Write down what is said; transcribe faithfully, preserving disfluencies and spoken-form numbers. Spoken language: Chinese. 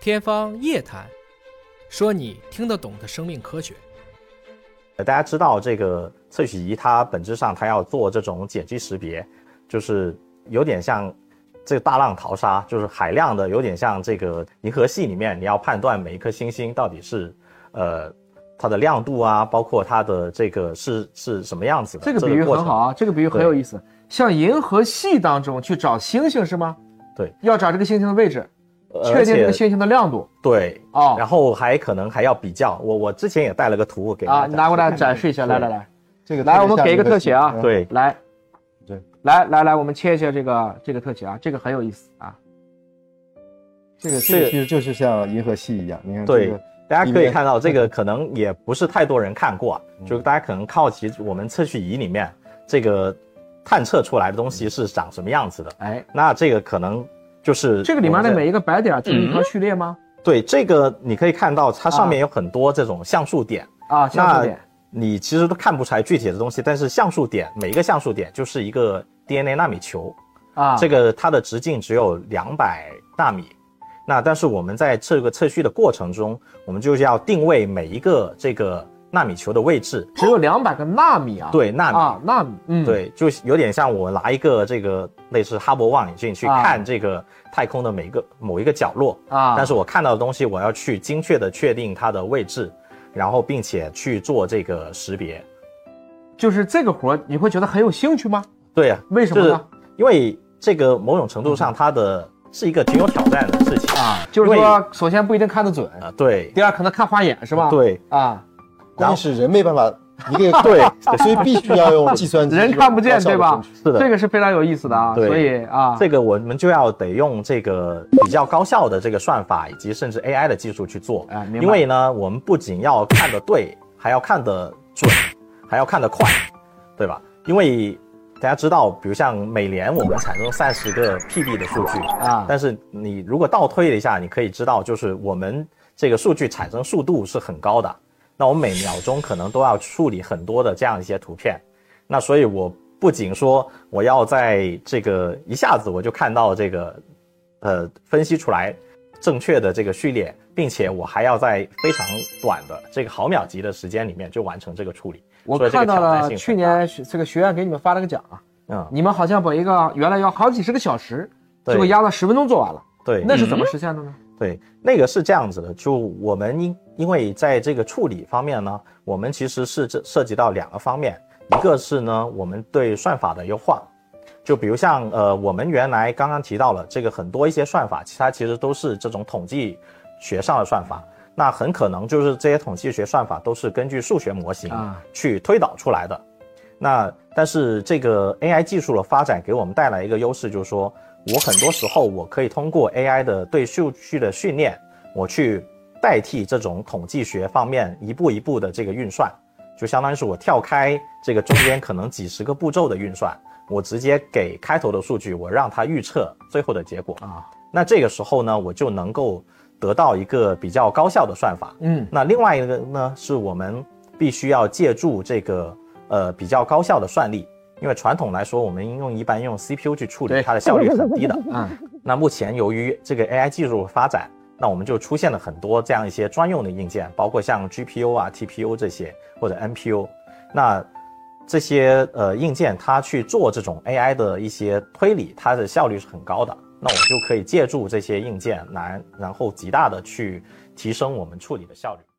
天方夜谭，说你听得懂的生命科学。 大家知道这个测序仪它本质上它要做这种碱基识别，就是有点像这个大浪淘沙，就是海量的，有点像这个银河系里面你要判断每一颗星星到底是呃它的亮度啊，包括它的这个是是什么样子的。 这个比喻很好啊，这个比喻很有意思。像银河系当中去找星星是吗？ 对， 要找这个星星的位置，确定这个星星的亮度。 对， 哦， 然后还可能还要比较。我我之前也带了个图给大家啊，拿过来展示一下。来来来， 这个来我们给一个特写啊。 对， 来， 对， 来来来，我们切一下这个这个特写啊，这个很有意思啊。 这个这个其实就是像银河系一样，你看这个。 对，大家可以看到这个可能也不是太多人看过， 嗯、 就大家可能好奇我们测序仪里面这个探测出来的东西是长什么样子的。 哎， 那这个可能就是这个里面的每一个白点就是一条序列吗？ 嗯、对，这个你可以看到它上面有很多这种像素点啊，像素点。 你其实都看不出来具体的东西，但是像素点每一个像素点就是一个 D N A 纳米球啊， 这个它的直径只有两百纳米。那但是我们在这个测序的过程中，我们就是要定位每一个这个纳米球的位置， 只有两百个纳米啊？ 对，纳米啊，纳米，嗯， 对，就有点像我拿一个这个类似哈勃望远镜去看这个太空的每一个、啊、某一个角落啊，但是我看到的东西，我要去精确的确定它的位置，然后并且去做这个识别。 就是这个活，你会觉得很有兴趣吗？ 对呀、啊， 为什么呢？ 就是因为这个某种程度上它的。是一个挺有挑战的事情啊，就是说，首先不一定看得准啊，对。 第二，可能看花眼是吧？ 对啊， 关键是人没办法一个对，所以必须要用计算机， 人看不见对吧？ 是的， 这个是非常有意思的啊。所以啊， 这个我们就要得用这个比较高效的这个算法以及甚至 A I 的技术去做啊，因为呢，我们不仅要看得对，还要看得准，还要看得快，对吧？因为大家知道，比如像每年我们产生三十个 P B 的数据啊，但是你如果倒推了一下，你可以知道，就是我们这个数据产生速度是很高的。那我们每秒钟可能都要处理很多的这样一些图片。那所以我不仅说我要在这个一下子我就看到这个，呃，分析出来正确的这个序列，并且我还要在非常短的这个毫秒级的时间里面就完成这个处理。 我看到了去年这个学院给你们发了个奖啊，嗯，你们好像把一个原来要好几十个小时，结果压到十分钟做完了。 对， 那是怎么实现的呢？ 对，那个是这样子的，就我们因因为在这个处理方面呢，我们其实是这涉及到两个方面，一个是呢我们对算法的优化，就比如像呃我们原来刚刚提到了这个很多一些算法，其它其实都是这种统计学上的算法。那很可能就是这些统计学算法都是根据数学模型去推导出来的。啊、那但是这个 A I 技术的发展给我们带来一个优势，就是说我很多时候我可以通过 A I 的对数据的训练，我去代替这种统计学方面一步一步的这个运算，就相当于是我跳开这个中间可能几十个步骤的运算，我直接给开头的数据，我让它预测最后的结果啊。那这个时候呢，我就能够得到一个比较高效的算法。嗯，那另外一个呢，是我们必须要借助这个呃比较高效的算力，因为传统来说，我们用一般用 C P U 去处理，它的效率很低的。嗯，那目前由于这个 A I 技术发展，那我们就出现了很多这样一些专用的硬件，包括像 G P U 啊、T P U 这些，或者 N P U。那这些呃硬件，它去做这种 A I 的一些推理，它的效率是很高的。那我就可以借助这些硬件来，然后极大的去提升我们处理的效率。